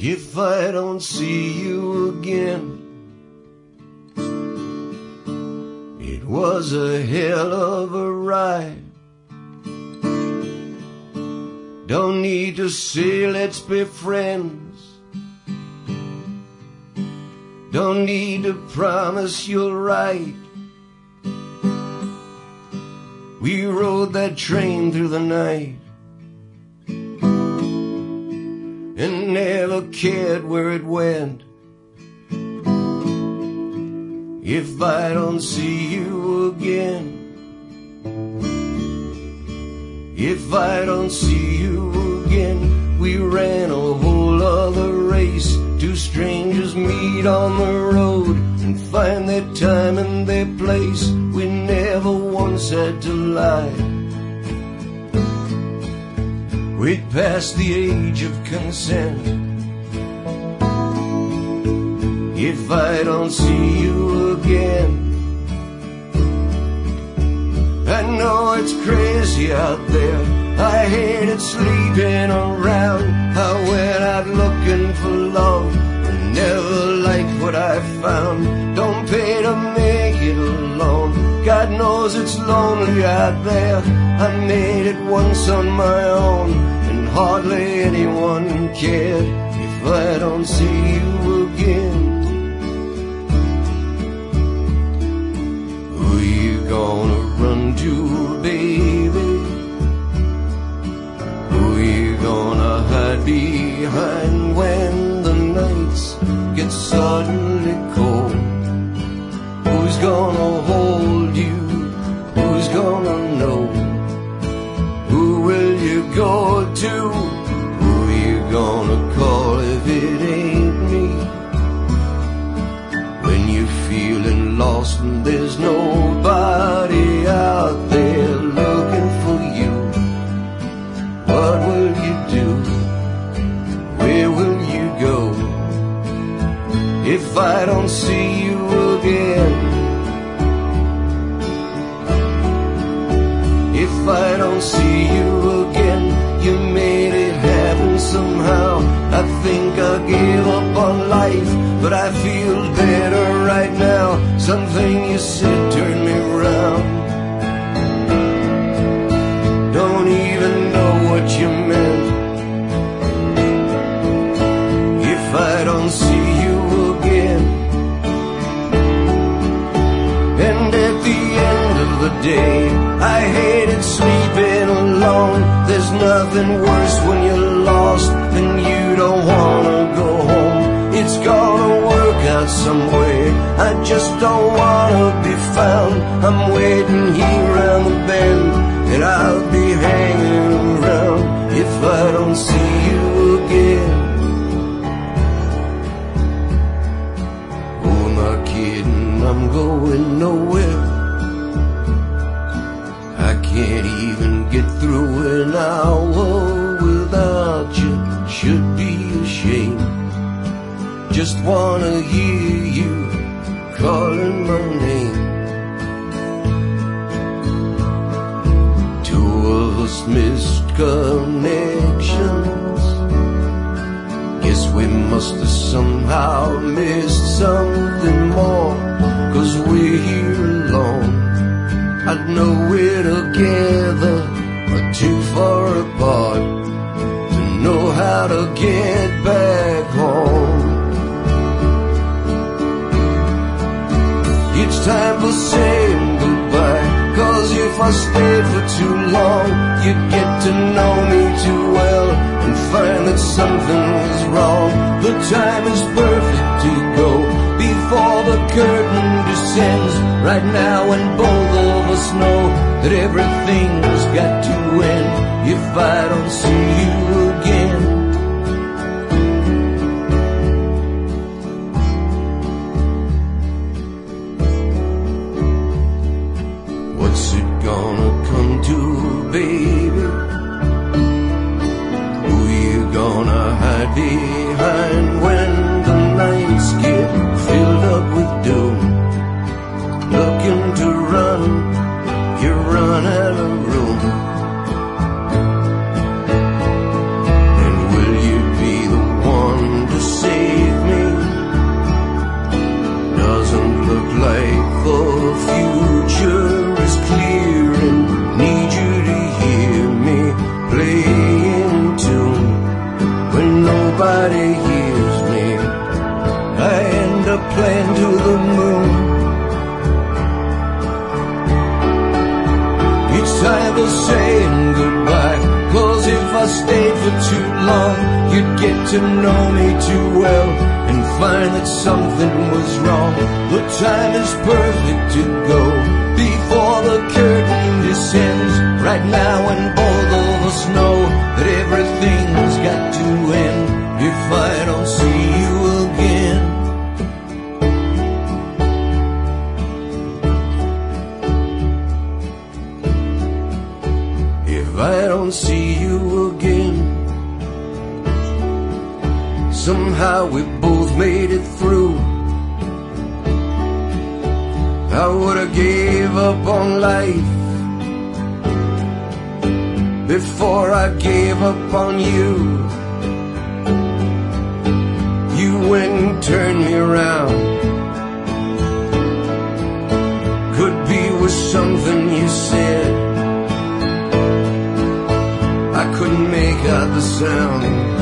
if I don't see you again. It was a hell of a ride. Don't need to say let's be friends. Don't need to promise you'll write. We rode that train through the night and never cared where it went. If I don't see you again, if I don't see you again. We ran a whole other race. Two strangers meet on the road and find their time and their place. We never once had to lie. We'd passed the age of consent. If I don't see you again, I know it's crazy out there. I hated sleeping around. I went out looking for love and never liked what I found. Don't pay to make it alone. God knows it's lonely out there. I made it once on my own and hardly anyone cared. If I don't see you again, who you gonna run to, baby? Who you gonna hide behind when the nights get suddenly cold? Who's gonna hold you? Who's gonna know? Who will you go to? Who you gonna call if it ain't me? When you're feeling lost and there's nobody out there looking for you, what will you do? Where will you go? If I don't see you again, if I don't see you again. You made it happen somehow. I think I gave up on life, but I feel better right now. Something you said turned me around. Don't even know what you meant. If I don't see you again, and at the end of the day, I hated sleeping alone. There's nothing worse when you're lost and you don't wanna go home. It's gonna work out some way. I just don't wanna be found. I'm waiting here around the bend, and I'll be hanging around if I don't see you again. Who am I kidding? I'm going nowhere. I can't even get through an hour without you. Should be ashamed. Just wanna hear you calling my name. Two of us missed connections. Guess we must have somehow missed something more, 'cause we're here alone. I know we're together, but too far apart to know how to get back home. It's time for saying goodbye, 'cause if I stayed for too long, you'd get to know me too well and find that something was wrong. The time is perfect to go before the curtain descends. Right now, when both of us know that everything's got to end. If I don't see you again, what's it gonna come to, baby? Who you gonna hide behind when the nights get filled up with doom? Looking to run, you run out of room. And will you be the one to time for saying goodbye, 'cause if I stayed for too long, you'd get to know me too well and find that something was wrong. The time is perfect to go before the curtain descends, right now, and both of us know that everything's got to end if I don't see you again. If I don't see you again. Somehow we both made it through. I would've gave up on life before I gave up on you. You went and turned me around. Could be with something you said. I couldn't make out the sound.